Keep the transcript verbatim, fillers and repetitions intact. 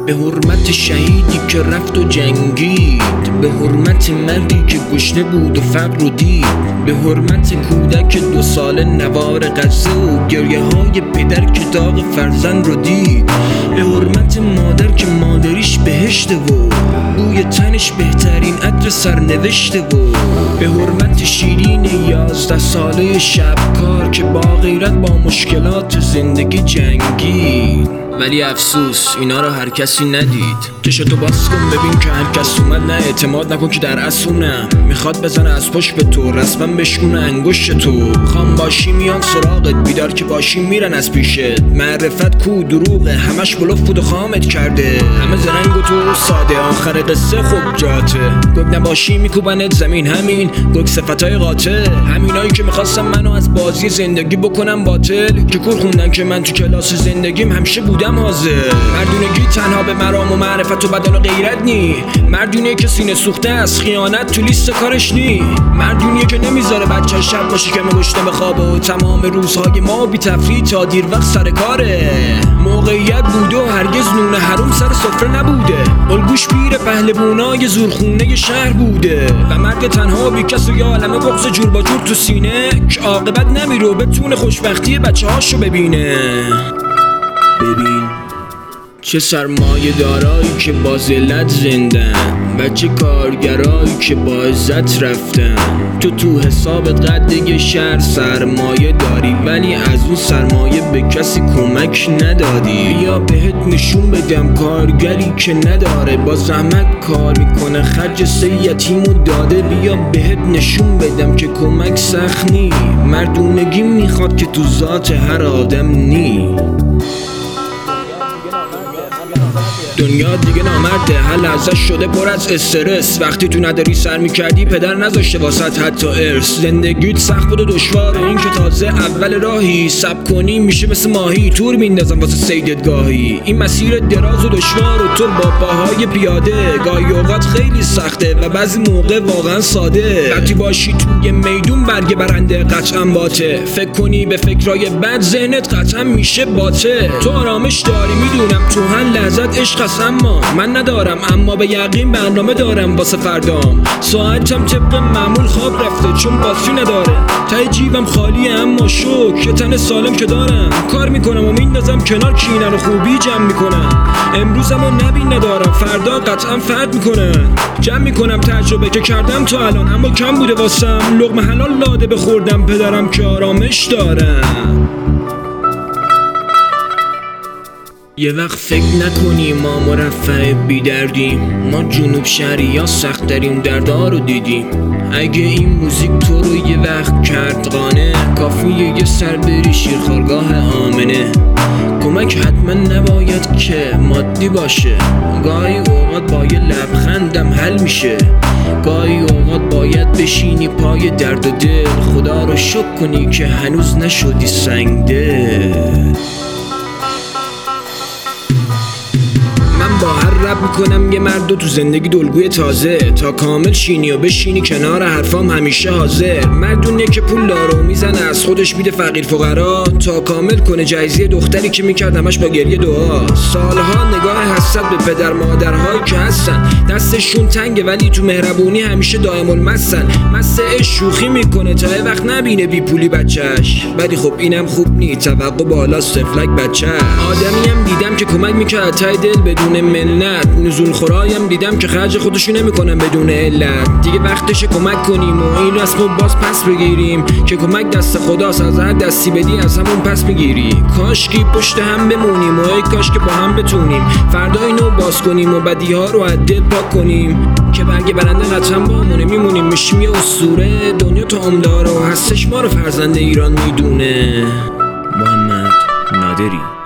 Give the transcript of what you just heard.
به حرمت شهیدی که رفت و جنگید، به حرمت مردی که گشنه بود و فقر رو دید، به حرمت کودک دو ساله نوار غزه و گریه های پدر که داغ فرزند رو دید، به حرمت مادر که مادریش بهشته و بوی تنش بهترین عطر سرنوشته و به حرمت شیرین یازده ساله شبکار که با غیرت با مشکلات زندگی جنگید. ولی افسوس اینا رو هر کسی ندید. چشتو باز کن ببین که هر کس اومد، نه اعتماد نکن که در اسونم میخواد بزنه از پشت به تو، رسما بشکونه انگشت تو. خام باشی میان سراغت، بیدار که باشی میرن از پیشت. معرفت کو دروغه، همش بلوف بود و خامت کرده، همه زرنگ و تو ساده، آخر قصه خوب جاته. گگ نباشی میکوبنت زمین، همین گگ صفتای قاطع، همینایی که میخواستم منو از بازی زندگی بکنم باطل، که کور خوندن که من تو کلاس زندگیم همیشه بودم حاضر. مردونگی تنها به مرام و معرفت و بدن و غیرت نی، مردونیه که سینه سوخته از خیانت تو لیست کارش نی، مردونیه که نمیذاره بچه شب باشه که میگشته به خوابه و تمام روزهای ما بی تفریط تا دیر وقت سر کاره. موقعیت بوده و هرگز نون حروم سر سفره نبوده، الگوش پیر پهلوونای زورخونه شهر بوده و مرد تنها بی کس و یا عالمه بغض جور با جور تو سینه که عاقبت نمیره بتونه خوشبختی بچه هاشو ببینه. ببین چه سرمایه دارایی که با ذلت زندن و چه کارگرایی که با عزت رفتن. تو تو حسابت قد شهر سرمایه داری ولی از اون سرمایه به کسی کمک ندادی. یا بهت نشون بدم کارگری که نداره با زحمت کار میکنه خرج سه یتیمو داده، بیا بهت نشون بدم که کمک سخت نی، مردونگی میخواد که تو ذات هر آدم نی. دنیا دیگه نامرده، هر لحظه شده پر از استرس، وقتی تو نداری سر میکردی پدر نذاشته واسط حتی ارث. زندگیت سخت بود و دشواره، این که تازه اول راهی، سب کنی میشه مثل ماهی تور میندازم واسه صیدت گاهی. این مسیر دراز و دشوار و تو با پاهای پیاده گاهی اوقات خیلی سخته و بعضی موقع واقعا ساده. وقتی باشی توی میدون برگ برنده قطعا باته، فکر کنی به فکرای بد ذهنت قطعا میشه باته. تو آرامش داری میدونم تو هر لحظت عشق، اما من ندارم، اما به یقین برنامه دارم واسه فردام. ساعتم طبق معمول خواب رفته چون باتری نداره، ته جیبم خالیه اما شوک یه تن سالم که دارم. کار میکنم و میندازم کنار کینه رو خوبی جمع میکنم، امروزم و نبین ندارم فردا قطعا فرد میکنم. جمع میکنم تجربه که کردم تا الان اما کم بوده واسم، لقمه حلال لاده بخوردم پدرم که آرامش دارم. یه وقت فکر نکنی ما مرفع بی دردیم، ما جنوب شهری یا سخت ترین دردها رو دیدیم. اگه این موزیک تو رو یه وقت کرد قانه، کافیه یه سر بری شیرخوارگاه آمنه. کمک حتما نباید که مادی باشه، گاهی اوقات با یه لبخندم حل میشه، گاهی اوقات باید بشینی پای درد و دل، خدا رو شکر کنی که هنوز نشدی سنگدل. با هر رب میکنم یه مرد تو زندگی دلگوی تازه، تا کامل شینی و بشینی کنار حرفام همیشه حاضر. مردونه که پول داره و میزنه از خودش میده فقیر فقرا، تا کامل کنه جایزه دختری که میکرد همش با گریه دعا. سالها نگاه حسرت به پدر مادرهایی که هستن دستشون تنگه ولی تو مهربونی همیشه دائم المثل. مست شوخی میکنه تا یه وقت نبینه بی پولی بچهش، ولی خب اینم خوب نی، توقع بالا سفلک بچه. آدمیم دیدم که کمک میکرد تای دل بدون منت، نزول خورایم دیدم که خرج خودشو نمیکنن بدون علت. دیگه وقتشه کمک کنیم و این رسمو باز پس بگیریم، که کمک دست خداست، از هر دستی بدی از همون پس میگیری. کاشکی پشت هم بمونیم و ای کاش که با هم بتونیم فردا اینو باز کنیم و بدی ها رو از دل پاک کنیم، که برگ برنده قطعا بامونه میمونیم، میشیم یه اسطوره. دنیا تو عمداره و هستش ما رو فرزند ایران میدونه. محمد نادری.